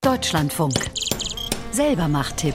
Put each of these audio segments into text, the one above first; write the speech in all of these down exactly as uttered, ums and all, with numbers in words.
Deutschlandfunk. Selbermacht-Tipp.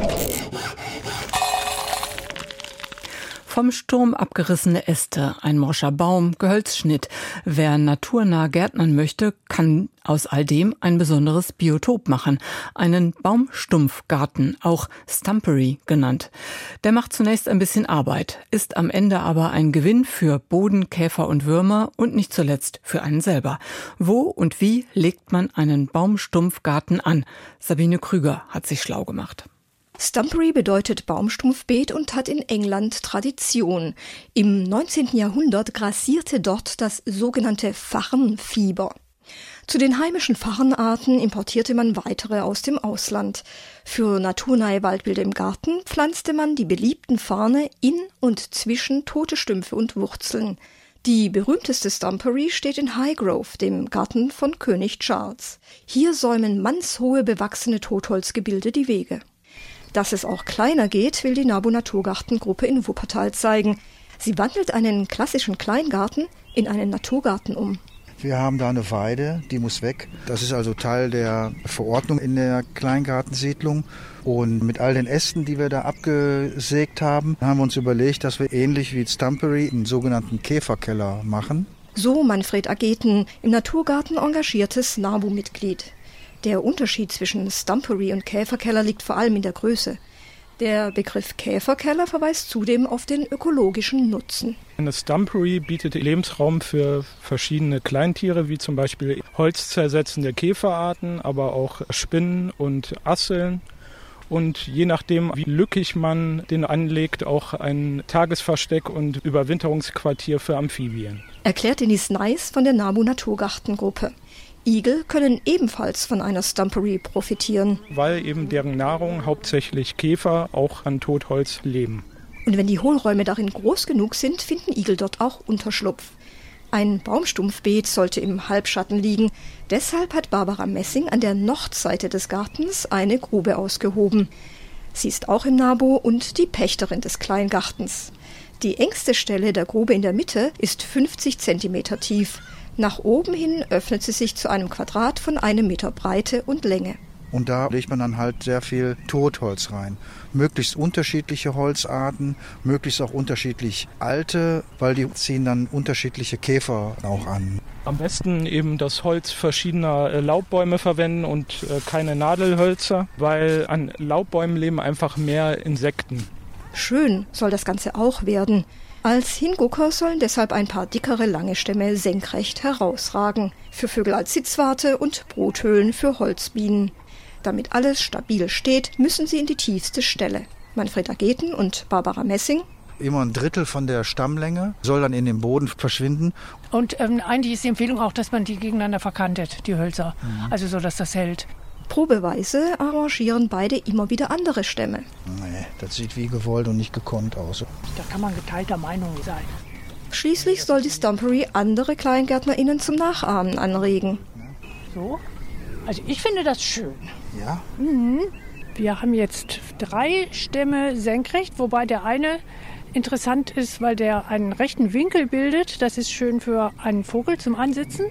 Vom Sturm abgerissene Äste, ein morscher Baum, Gehölzschnitt. Wer naturnah gärtnern möchte, kann aus all dem ein besonderes Biotop machen. Einen Baumstumpfgarten, auch Stumpery genannt. Der macht zunächst ein bisschen Arbeit, ist am Ende aber ein Gewinn für Boden, Käfer und Würmer und nicht zuletzt für einen selber. Wo und wie legt man einen Baumstumpfgarten an? Sabine Krüger hat sich schlau gemacht. Stumpery bedeutet Baumstumpfbeet und hat in England Tradition. Im neunzehnten Jahrhundert grassierte dort das sogenannte Farnfieber. Zu den heimischen Farnarten importierte man weitere aus dem Ausland. Für naturnahe Waldbilder im Garten pflanzte man die beliebten Farne in und zwischen tote Stümpfe und Wurzeln. Die berühmteste Stumpery steht in Highgrove, dem Garten von König Charles. Hier säumen mannshohe bewachsene Totholzgebilde die Wege. Dass es auch kleiner geht, will die NABU Naturgartengruppe in Wuppertal zeigen. Sie wandelt einen klassischen Kleingarten in einen Naturgarten um. Wir haben da eine Weide, die muss weg. Das ist also Teil der Verordnung in der Kleingartensiedlung. Und mit all den Ästen, die wir da abgesägt haben, haben wir uns überlegt, dass wir ähnlich wie Stumpery einen sogenannten Käferkeller machen. So Manfred Ageten, im Naturgarten engagiertes NABU-Mitglied. Der Unterschied zwischen Stumpery und Käferkeller liegt vor allem in der Größe. Der Begriff Käferkeller verweist zudem auf den ökologischen Nutzen. Eine Stumpery bietet Lebensraum für verschiedene Kleintiere, wie zum Beispiel holzzersetzende Käferarten, aber auch Spinnen und Asseln. Und je nachdem, wie lückig man den anlegt, auch ein Tagesversteck und Überwinterungsquartier für Amphibien. Erklärt Dennis Neis von der NABU Naturgartengruppe. Igel können ebenfalls von einer Stumpery profitieren. Weil eben deren Nahrung, hauptsächlich Käfer, auch an Totholz leben. Und wenn die Hohlräume darin groß genug sind, finden Igel dort auch Unterschlupf. Ein Baumstumpfbeet sollte im Halbschatten liegen. Deshalb hat Barbara Messing an der Nordseite des Gartens eine Grube ausgehoben. Sie ist auch im NABU und die Pächterin des Kleingartens. Die engste Stelle der Grube in der Mitte ist fünfzig Zentimeter tief. Nach oben hin öffnet sie sich zu einem Quadrat von einem Meter Breite und Länge. Und da legt man dann halt sehr viel Totholz rein. Möglichst unterschiedliche Holzarten, möglichst auch unterschiedlich alte, weil die ziehen dann unterschiedliche Käfer auch an. Am besten eben das Holz verschiedener Laubbäume verwenden und keine Nadelhölzer, weil an Laubbäumen leben einfach mehr Insekten. Schön soll das Ganze auch werden. Als Hingucker sollen deshalb ein paar dickere, lange Stämme senkrecht herausragen. Für Vögel als Sitzwarte und Bruthöhlen für Holzbienen. Damit alles stabil steht, müssen sie in die tiefste Stelle. Manfred Ageten und Barbara Messing. Immer ein Drittel von der Stammlänge soll dann in den Boden verschwinden. Und ähm, eigentlich ist die Empfehlung auch, dass man die gegeneinander verkantet, die Hölzer. Mhm. Also so, dass das hält. Probeweise arrangieren beide immer wieder andere Stämme. Nee, das sieht wie gewollt und nicht gekonnt aus. Da kann man geteilter Meinung sein. Schließlich soll die Stumpery andere KleingärtnerInnen zum Nachahmen anregen. So? Also ich finde das schön. Ja? Mhm. Wir haben jetzt drei Stämme senkrecht, wobei der eine interessant ist, weil der einen rechten Winkel bildet. Das ist schön für einen Vogel zum Ansitzen.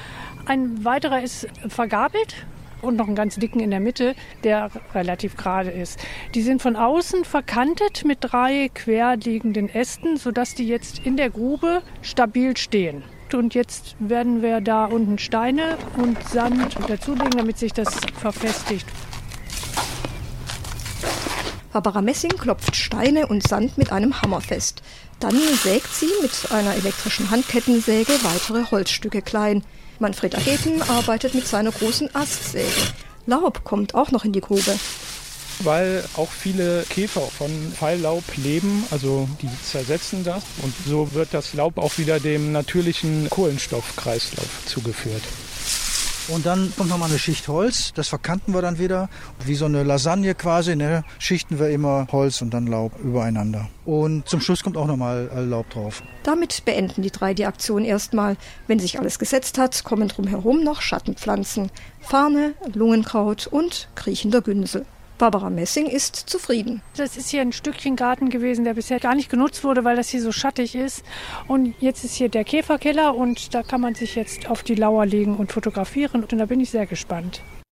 Ein weiterer ist vergabelt. Und noch einen ganz dicken in der Mitte, der relativ gerade ist. Die sind von außen verkantet mit drei querliegenden Ästen, sodass die jetzt in der Grube stabil stehen. Und jetzt werden wir da unten Steine und Sand dazulegen, damit sich das verfestigt. Barbara Messing klopft Steine und Sand mit einem Hammer fest. Dann sägt sie mit einer elektrischen Handkettensäge weitere Holzstücke klein. Manfred Ageten arbeitet mit seiner großen Astsäge. Laub kommt auch noch in die Grube. Weil auch viele Käfer von Falllaub leben, also die zersetzen das. Und so wird das Laub auch wieder dem natürlichen Kohlenstoffkreislauf zugeführt. Und dann kommt nochmal eine Schicht Holz, das verkanten wir dann wieder. Wie so eine Lasagne quasi, ne? Schichten wir immer Holz und dann Laub übereinander. Und zum Schluss kommt auch nochmal Laub drauf. Damit beenden die drei die Aktion erstmal. Wenn sich alles gesetzt hat, kommen drumherum noch Schattenpflanzen. Farne, Lungenkraut und kriechender Günsel. Barbara Messing ist zufrieden. Das ist hier ein Stückchen Garten gewesen, der bisher gar nicht genutzt wurde, weil das hier so schattig ist. Und jetzt ist hier der Käferkeller und da kann man sich jetzt auf die Lauer legen und fotografieren. Und da bin ich sehr gespannt.